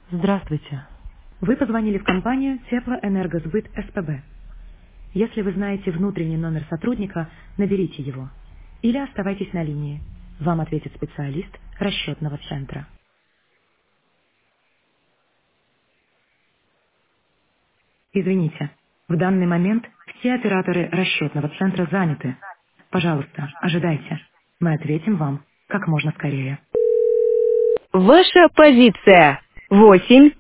Здравствуйте. Вы позвонили в компанию Теплоэнергосбыт СПБ. Если вы знаете внутренний номер сотрудника, наберите его. Или оставайтесь на линии. Вам ответит специалист расчетного центра. Извините, в данный момент все операторы расчетного центра заняты. Пожалуйста, ожидайте. Мы ответим вам как можно скорее. Ваша позиция 8.